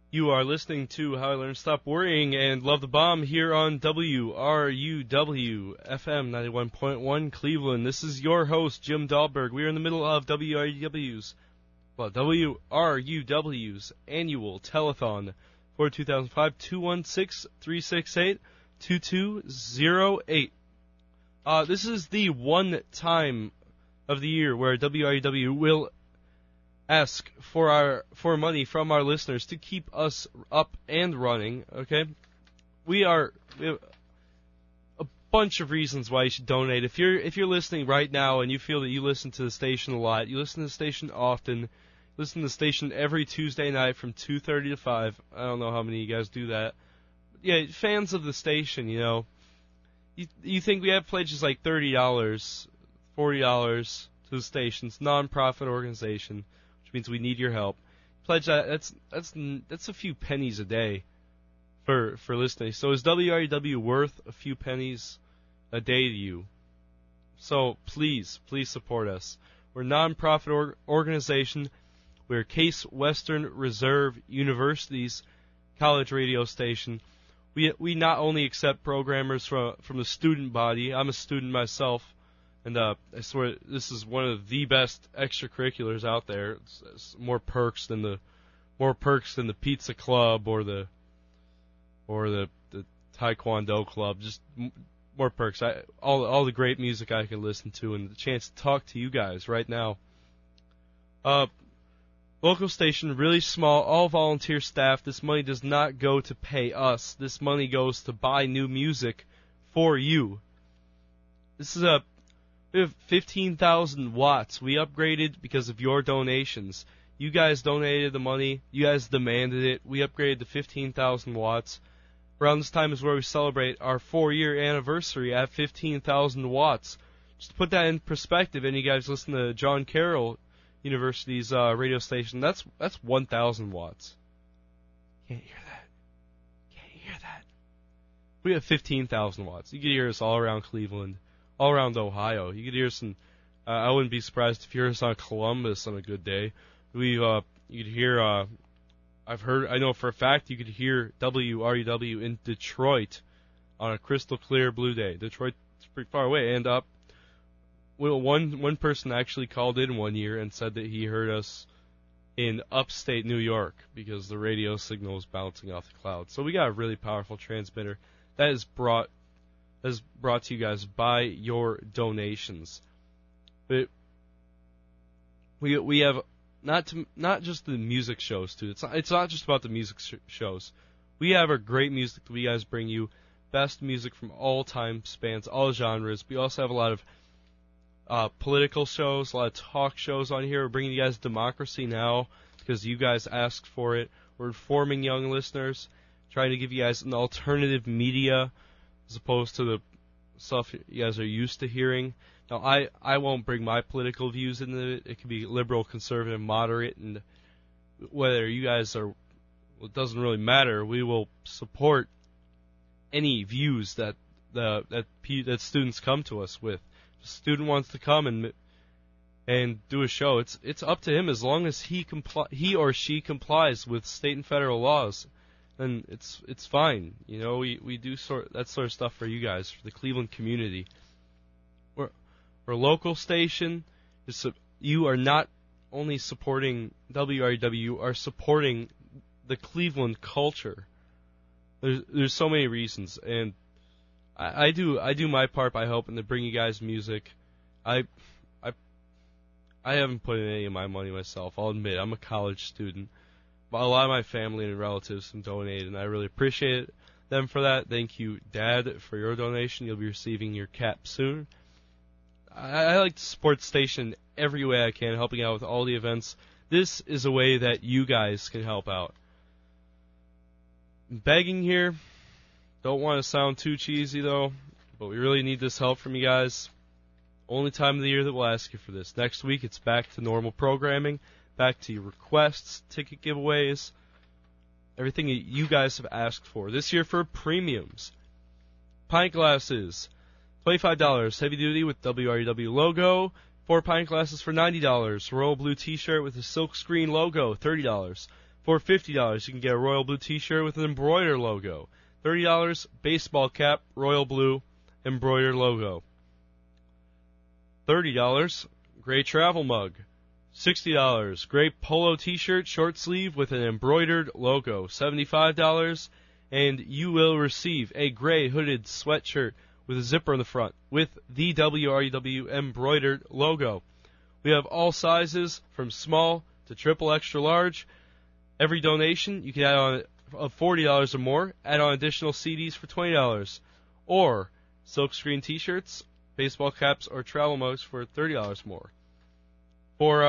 You are listening to How I Learned to Stop Worrying and Love the Bomb here on WRUW FM 91.1 Cleveland. This is your host, Jim Dahlberg. We are in the middle of WRUW's annual telethon for 2005, 216-368-2208. This is the one time of the year where WRUW will ask for money from our listeners to keep us up and running. Okay, we have a bunch of reasons why you should donate. If you're listening right now and you feel that you listen to the station a lot, you listen to the station often, listen to the station every Tuesday night from 2:30 to 5. I don't know how many of you guys do that. Yeah, fans of the station, you know. You think we have pledges like $30, $40 to the station's non-profit organization, which means we need your help. Pledge that's a few pennies a day for listening. So is WRUW worth a few pennies a day to you? So please support us. We're a non-profit organization. We're Case Western Reserve University's college radio station. We not only accept programmers from the student body. I'm a student myself. And I swear this is one of the best extracurriculars out there. It's more perks than the pizza club or the taekwondo club. Just more perks. All the great music I can listen to and the chance to talk to you guys right now. Local station, really small, all volunteer staff. This money does not go to pay us. This money goes to buy new music for you. We have 15,000 watts. We upgraded because of your donations. You guys donated the money. You guys demanded it. We upgraded to 15,000 watts. Around this time is where we celebrate our 4-year anniversary at 15,000 watts. Just to put that in perspective, and you guys listen to John Carroll University's radio station, that's 1,000 watts. Can't hear that. We have 15,000 watts. You can hear us all around Cleveland, all around Ohio. You could hear us I wouldn't be surprised if you hear us on Columbus on a good day. You could hear, I know for a fact you could hear WRUW in Detroit on a crystal clear blue day. Detroit's pretty far away. And one person actually called in one year and said that he heard us in upstate New York because the radio signal was bouncing off the clouds. So we got a really powerful transmitter that is brought to you guys by your donations. But we have not just the music shows too. It's not just about the music shows. We have our great music that we guys bring you, best music from all time spans, all genres. We also have a lot of political shows, a lot of talk shows on here. We're bringing you guys Democracy Now! Because you guys asked for it. We're informing young listeners, trying to give you guys an alternative media as opposed to the stuff you guys are used to hearing. Now, I won't bring my political views into it. It could be liberal, conservative, moderate, and whether you guys are, well, it doesn't really matter. We will support any views that students come to us with. If a student wants to come and do a show, it's up to him as long as he or she complies with state and federal laws. Then it's fine. You know, we do that sort of stuff for you guys, for the Cleveland community. We're a local station. You are not only supporting WRUW, you are supporting the Cleveland culture. There's so many reasons, and I do my part by helping to bring you guys music. I haven't put in any of my money myself. I'll admit I'm a college student. But a lot of my family and relatives have donated, and I really appreciate them for that. Thank you, Dad, for your donation. You'll be receiving your cap soon. I like to support the station every way I can, helping out with all the events. This is a way that you guys can help out. I'm begging here. Don't want to sound too cheesy, though, but we really need this help from you guys. Only time of the year that we'll ask you for this. Next week, it's back to normal programming. Back to your requests, ticket giveaways, everything that you guys have asked for. This year for premiums. Pint glasses, $25, heavy duty with WRUW logo. 4 pint glasses for $90. Royal blue t-shirt with a silk screen logo, $30. For $50, you can get a Royal Blue t-shirt with an embroidered logo. $30, baseball cap, Royal Blue, embroidered logo. $30, gray travel mug. $60, gray polo t-shirt, short sleeve with an embroidered logo. $75, and you will receive a gray hooded sweatshirt with a zipper in the front with the WRUW embroidered logo. We have all sizes from small to triple extra large. Every donation you can add on of $40 or more, add on additional CDs for $20, or silkscreen t-shirts, baseball caps, or travel mugs for $30 more. For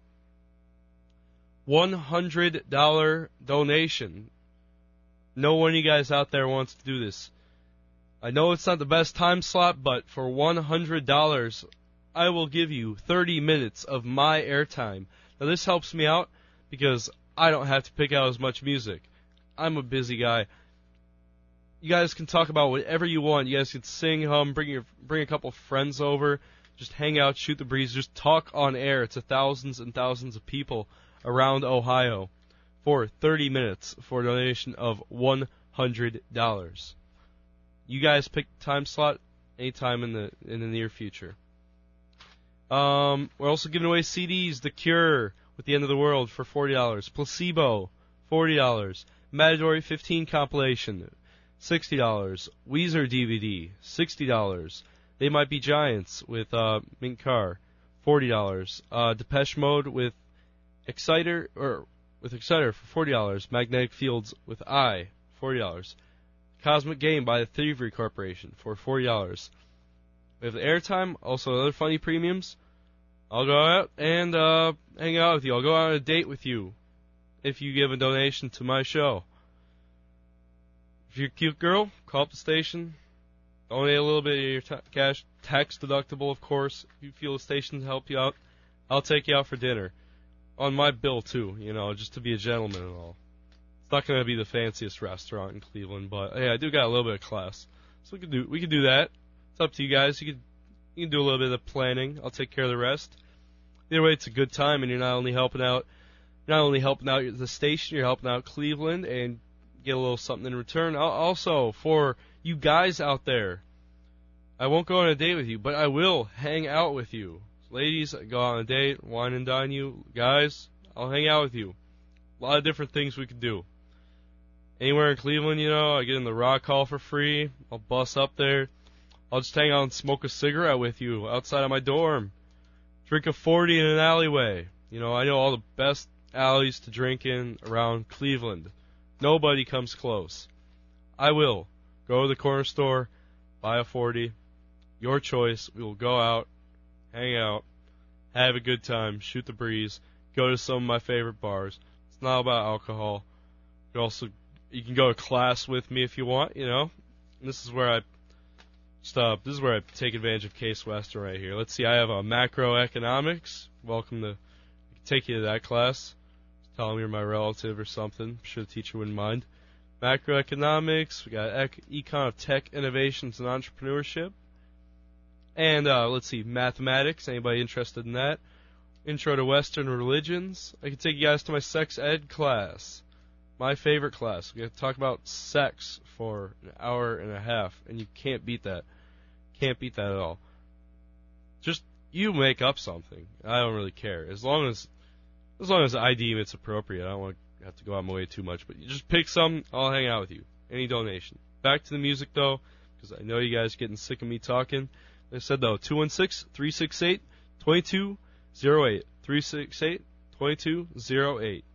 $100 donation, no one of you guys out there wants to do this. I know it's not the best time slot, but for $100, I will give you 30 minutes of my airtime. Now, this helps me out because I don't have to pick out as much music. I'm a busy guy. You guys can talk about whatever you want. You guys can sing, hum, bring a couple friends over, just hang out, shoot the breeze, just talk on air to thousands and thousands of people around Ohio for 30 minutes for a donation of $100. You guys pick the time slot anytime in the near future. We're also giving away CDs. The Cure with The End of the World for $40. Placebo, $40. Matador 15 compilation, $60. Weezer DVD, $60. They Might Be Giants with Mink Carr, $40. Depeche Mode with Exciter for $40. Magnetic Fields with I, $40. Cosmic Game by the Thievery Corporation for $40. We have the airtime, also other funny premiums. I'll go out and hang out with you. I'll go out on a date with you if you give a donation to my show. If you're a cute girl, call up the station. Donate a little bit of your cash, tax deductible, of course. If you feel the station to help you out, I'll take you out for dinner. On my bill, too, just to be a gentleman and all. It's not going to be the fanciest restaurant in Cleveland, but hey, I do got a little bit of class. So we could do that. It's up to you guys. You can do a little bit of planning. I'll take care of the rest. Either way, it's a good time, and you're not only helping out the station, you're helping out Cleveland and get a little something in return. Also, for you guys out there, I won't go on a date with you, but I will hang out with you. Ladies, I go on a date, wine and dine you. Guys, I'll hang out with you. A lot of different things we could do. Anywhere in Cleveland, I get in the Rock Hall for free. I'll bus up there. I'll just hang out and smoke a cigarette with you outside of my dorm. Drink a 40 in an alleyway. I know all the best alleys to drink in around Cleveland. Nobody comes close. I will go to the corner store, buy a 40. Your choice. We will go out, hang out, have a good time, shoot the breeze, go to some of my favorite bars. It's not about alcohol. You can go to class with me if you want, And this is where I take advantage of Case Western right here. Let's see, I have a macroeconomics. Welcome to take you to that class. Tell them you're my relative or something. I'm sure the teacher wouldn't mind. Macroeconomics. We got econ of tech innovations and entrepreneurship. And let's see, mathematics. Anybody interested in that? Intro to Western religions. I can take you guys to my sex ed class. My favorite class. We have to talk about sex for an hour and a half, and you can't beat that. Can't beat that at all. Just you make up something. I don't really care. As long as I deem it's appropriate. I don't want to have to go out my way too much, but you just pick some. I'll hang out with you. Any donation. Back to the music though, because I know you guys are getting sick of me talking. Like I said though, 216-368-2208. 368-2208.